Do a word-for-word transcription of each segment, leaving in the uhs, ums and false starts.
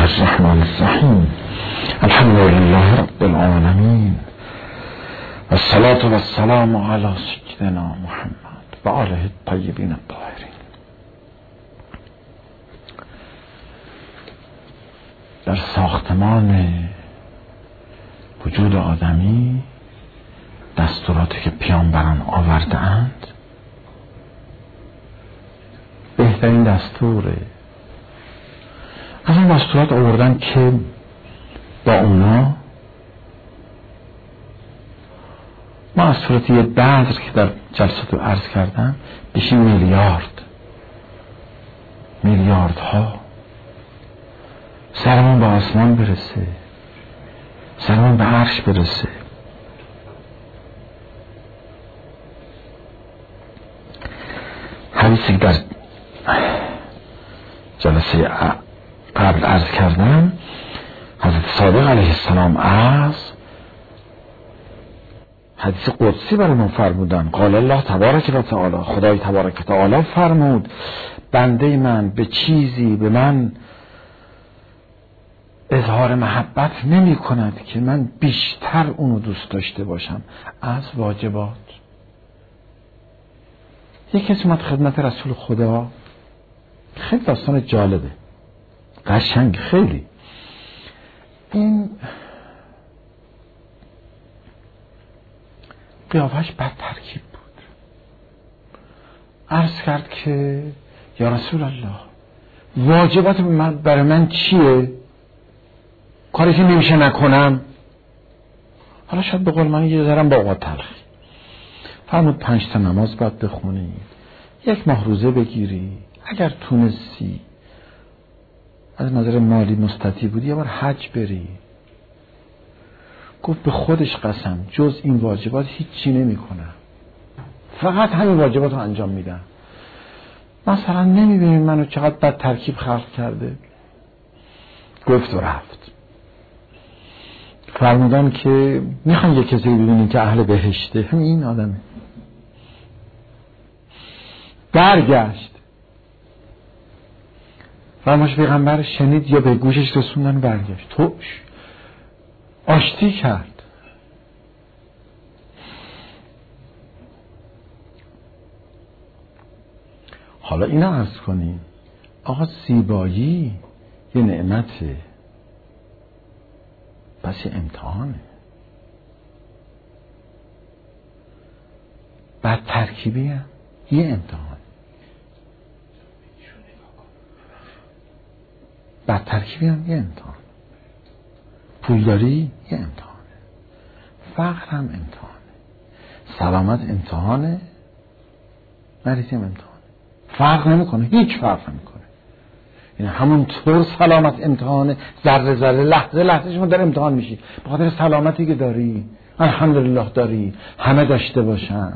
الرحمن الرحیم الحمد لله رب العالمین والصلاة والسلام علی سیدنا محمد و آله الطیبین الطاهرین. در ساختمان وجود آدمی دستوراتی که پیامبران آورده اند بهترین دستوره. از این دستورات آوردن که با اونا ما از صورت یه بذر که در جلسات رو عرض کردم بشیم میلیارد میلیاردها سرمون به آسمان برسه، سرمون به عرش برسه. حدیثی در جلسه قبل عرض کردم حضرت صادق علیه السلام از حدیث قدسی برای من فرمودن. قال الله تبارک و تعالی، خدای تبارک و تعالی فرمود بنده من به چیزی به من اظهار محبت نمی کند که من بیشتر اونو دوست داشته باشم از واجبات. یک کسی اومد خدمت رسول خدا، خیلی داستان جالبه، قشنگ، خیلی. این قیافش بد ترکیب بود. عرض کرد که یا رسول الله واجبات من برای من چیه؟ کاری که نمیشه نکنم. حالا شاید به قول من یه ذرم با اوقات تلخی فرمود پنج تا نماز باید بخونی، یک ماه روزه بگیری، اگر تونستی از نظر مالی مستطیع بودی یه بار حج بری. گفت به خودش قسم جز این واجبات هیچی نمی کنم، فقط همین واجبات رو انجام میدم. مثلا نمیبینید منو چقدر بد ترکیب خلق کرده؟ گفت و رفت. فرمودن که میخوان یک کسی ببینید که اهل بهشته، همین این آدمه. برگشت فرماش پیغمبر شنید یا به گوشش رسوندن، برگشت توش آشتی کرد. حالا اینا عرض کنیم آقا زیبایی یه نعمته، پس یه امتحانه. بعد ترکیبی هم یه امتحان، بعد ترکیبی هم یه امتحان، پولداری یه امتحانه، فقر هم امتحانه، سلامت امتحانه، مریضی هم امتحانه. فرق نمیکنه، هیچ فرق نمیکنه. یعنی همونطور سلامت امتحانه، ذره ذره لحظه لحظه شما در امتحان میشی به خاطر سلامتی که داری. الحمدلله داری، همه داشته باشن،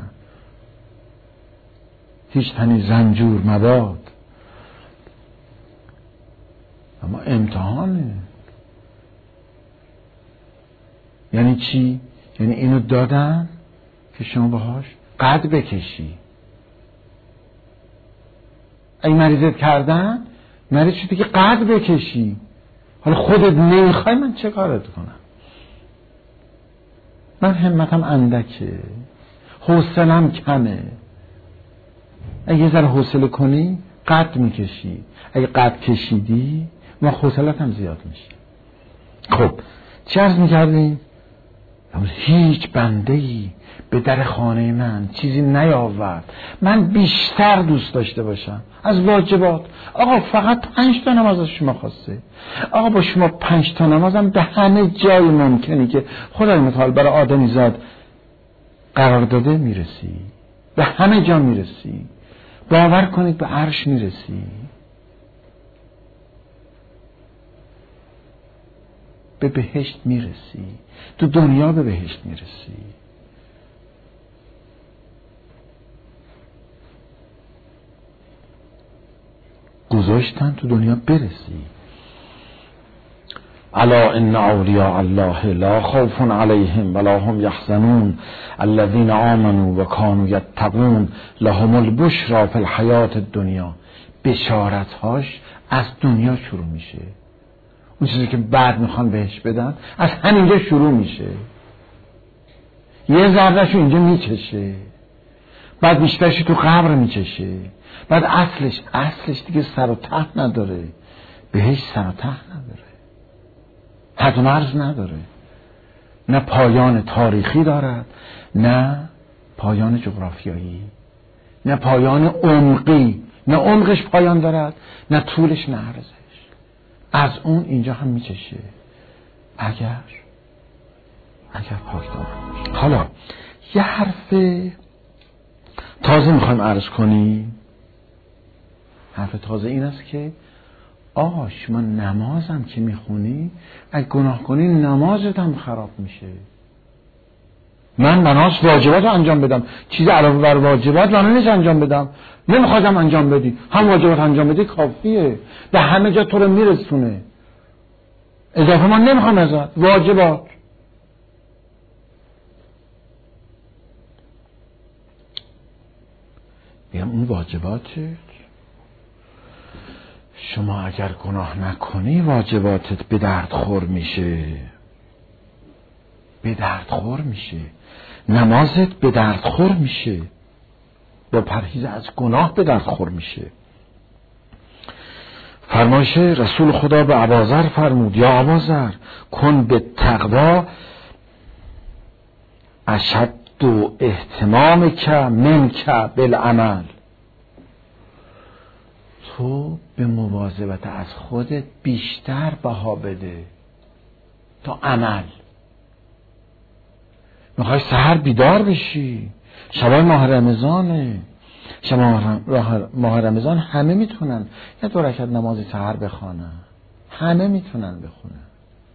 هیچ تنی رنجور مباد. اما امتحانه یعنی چی؟ یعنی اینو دادن که شما باهاش قد بکشی. اگه مریضت کردن مریض شدی که قد بکشی. حالا خودت نمیخوای، من چه کارت کنم؟ من همتم اندکه، حوصله‌ام کمه. اگه یه ذره حوصله کنی قد میکشی، اگه قد کشیدی ما حوصله‌ت هم زیاد میشه. خب چه عرض میکردیم؟ هیچ بنده‌ای به در خانه من چیزی نیاورد من بیشتر دوست داشته باشم از واجبات. آقا فقط پنج تا نماز از شما خواسته. آقا با شما پنج تا نمازم به همه جای ممکنی که خدای متعال برای آدمی زاد قرار داده میرسی، به همه جا میرسی. باور کنید به عرش میرسی، به بهشت میرسی، تو دنیا به بهشت میرسی. گذاشتن تو دنیا برسی. الا ان اولیاء الله لا خوف علیهم ولا هم یحزنون الذین آمنوا و کانوا یتقون لهم البشری فی الحیاة الدنیا. بشارت‌هاش از دنیا شروع میشه. اون چیزی که بعد میخوان بهش بدن از همینجا شروع میشه، یه ذرهشو اینجا میچشه، بعد بیشترش تو قبر میچشه، بعد اصلش اصلش دیگه سر و ته نداره، بهش سر و ته نداره، حد و مرز نداره، نه پایان تاریخی دارد نه پایان جغرافیایی، نه پایان عمقی، نه عمقش پایان دارد نه طولش نه عرضش. از اون اینجا هم میچشه اگر اگر پاک دامن باشه. حالا یه حرف تازه میخوایم عرض کنیم. حرف تازه این است که آقا شما نمازم که میخونی اگه گناه کنی نمازت هم خراب میشه. من بناس واجبات رو انجام بدم، چیز علاوه بر واجبات من نیست انجام بدم، نمیخوادم انجام بدی، هم واجبات انجام بدی کافیه، به همه جا تو رو میرسونه، اضافه من نمیخوام ازت. واجبات بیم اون واجباتت، شما اگر گناه نکنی واجباتت به درد خور میشه، به درد خور میشه، نمازت به درد خور میشه، با پرهیز از گناه به درد خور میشه. فرمایش رسول خدا به ابوذر فرمود یا ابوذر کن به تقوا اشد و اهتمام که من که بالعمل. تو به مواظبت از خودت بیشتر بها بده تا عمل. میخوای سحر بیدار بشی، شبای ماه رمضانه، شب ماه رمضان همه میتونن یه دو رکعت نماز سحر بخوانن، همه میتونن بخونن.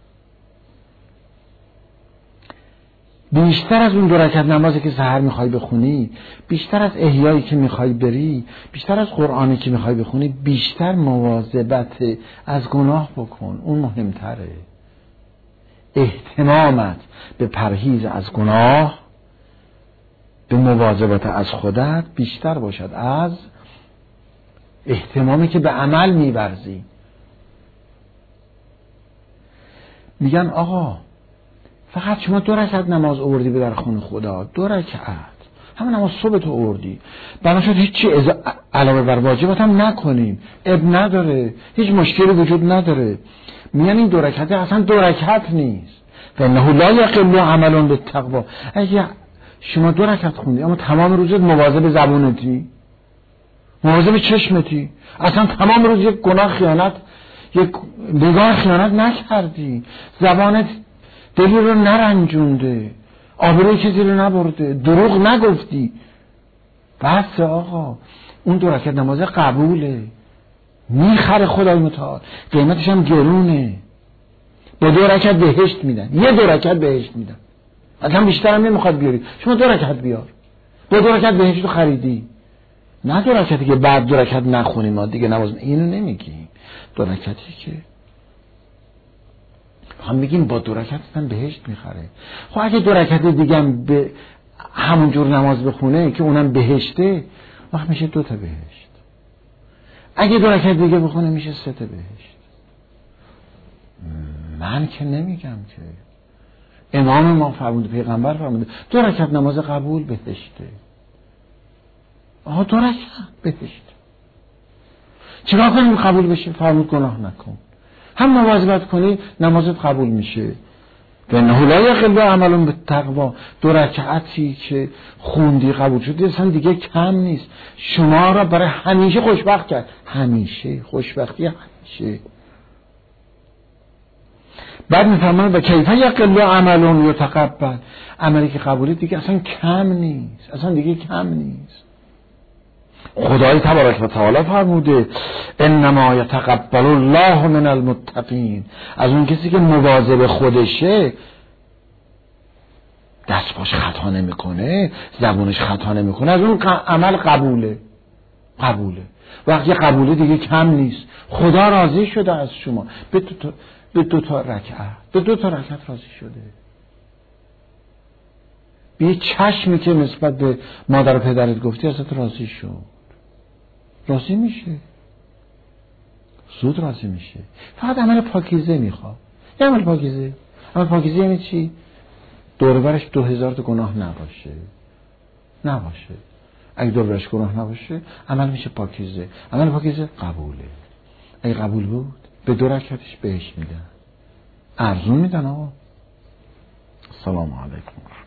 بیشتر از اون دو رکعت نمازی که سحر میخوای بخونی، بیشتر از احیایی که میخوای بری، بیشتر از قرآنی که میخوای بخونی، بیشتر مواظبت از گناه بکن. اون مهمتره. اهتمامت به پرهیز از گناه، به مواظبت از خودت بیشتر باشد از اهتمامی که به عمل می‌ورزی. میگن آقا فقط شما دو رکعت نماز آوردی به در خونه خدا، دو رکعت همون نماز صبح تو آوردی، بناشد هیچی علاوه بر واجبات هم نکنیم، اب نداره، هیچ مشکلی وجود نداره. میگن این دو رکعت اصلا دو رکعت نیست. فانه لا یقل عمل بالتقوا. اگه شما دو رکعت خوندی اما تمام روزت مواظب زبونتی، مواظب چشمتی، اصلا تمام روز یک گناه خیانت، یک نگاه خیانت نکردی، زبانت دلی رو نرنجونده، آبروی کسی رو نبرده، دروغ نگفتی، بس آقا اون دو رکعت نماز قبوله، میخره خدای متعال، قیمتش هم گرونه. با دو رکعت بهشت میدن، یه دو رکعت بهشت میدن، اصلا بیشتر هم نمیخواد بیاری، شما دو رکعت بیار، با دو رکعت بهشت رو خریدی. نه دو رکعتی که بعد دو رکعت نخونیم ما دیگه نماز، اینو نمیگیم. دو رکعتی که هم بگیم با دو رکعت هم بهشت میخره. خب اگه دو رکعت دیگه هم به همون جور نماز بخونه که اونم بهشته، وقت میشه دو تا بهشت. اگه دو رکعت دیگه بخونه میشه سه تا بهشت. من که نمیگم که، امام ما فرموده، پیغمبر فرموده دو رکعت نماز قبول بهشته. آها دو رکعت بهشت. چیکار کنیم قبول بشه؟ فرمود گناه نکن، هم مواظبت کنی نمازت قبول میشه. فانه لا یقل عمل بالتقوا. دو رکعتی که خوندی قبول شد اصلا دیگه کم نیست، شما را برای همیشه خوشبخت کرد. همیشه خوشبختی همیشه. بعد میفرمان و کیف یقل عمل یتقبل. عملی که قبولی دیگه اصلا کم نیست، اصلا دیگه کم نیست. خدای تبارک و تعالی فرموده انما یتقبل الله من المتقین. از اون کسی که مواظب خودشه، دست باش خطا نمیکنه، زبونش خطا نمیکنه، از اون عمل قبوله. قبوله. وقتی قبوله دیگه کم نیست. خدا راضی شده از شما به دو تا به دو تا رکعت، به دو تا رکعت راضی شده. به چشمی که نسبت به مادر و پدرت گفتی ازت راضی شد، راضی میشه. زود راضی میشه. فقط عمل پاکیزه میخواد. یه عمل پاکیزه. عمل پاکیزه یعنی چی؟ دور و برش دو هزار تا گناه نباشه. نباشه. اگه دور و برش گناه نباشه عمل میشه پاکیزه. عمل پاکیزه قبوله. اگه قبول بود به دو رکعتش بهش میدن. ارزون میدن آقا. سلام علیکم.